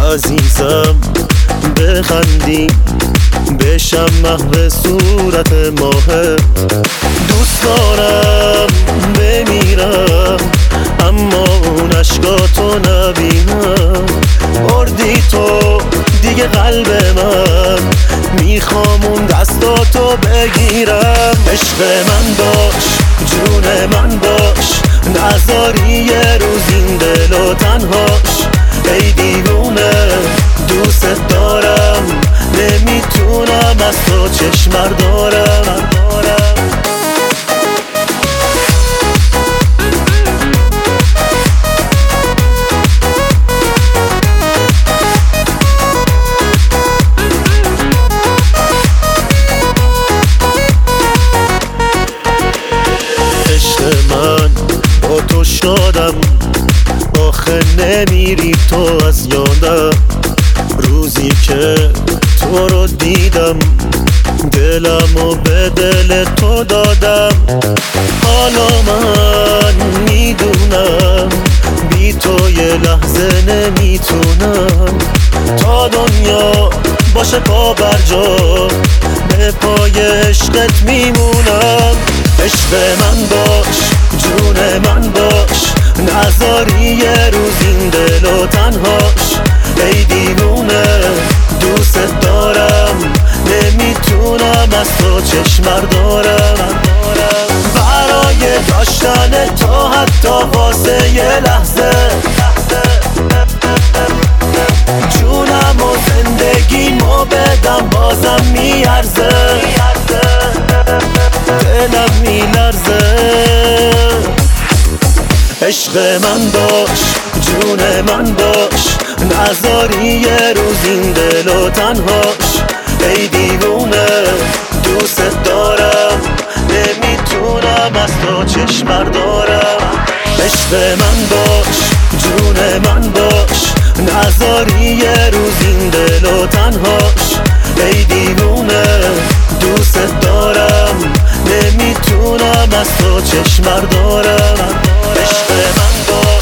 عزیزم بخندی بشم محو صورت ماهت. دوست دارم بمیرم اما اون عشقاتو نبینم. بردی تو دیگه قلب من، میخوام اون دستاتو بگیرم. عشق من باش، جون من باش، نذاری یه روز این دلو تنهاش. ای دیوونه دوست دارم، نمیتونم از تو چشم بردارم. عشق من با تو شادم، آخه نمیری تو از یادم. روزی که تو رو دیدم دلمو به دل تو دادم. حالا من میدونم بی تو یه لحظه نمیتونم. تا دنیا باشه پا بر جا، به پای عشقت میمونم. عشق من باش، جون من باش، نذاری یه روز این دلو تنهاش. ای دیوونه دوست دارم، نمیتونم از تو چشم بردارم. برای داشتن تو حتی واسه یه لحظه، جونم و زندگیمو بدم بازم میارزه. دلم میلرزه. عشق من باش، جون من باش، نذاری یه روز این دلو تنهاش. ای دیوونه دوست دارم، نمیتونم از تو چشم بردارم. عشق من باش، جون من باش، نذاری یه روز این دلو تنهاش. ای دیوونه دوست دارم، نمیتونم از تو چشم بردارم. عشق من باش.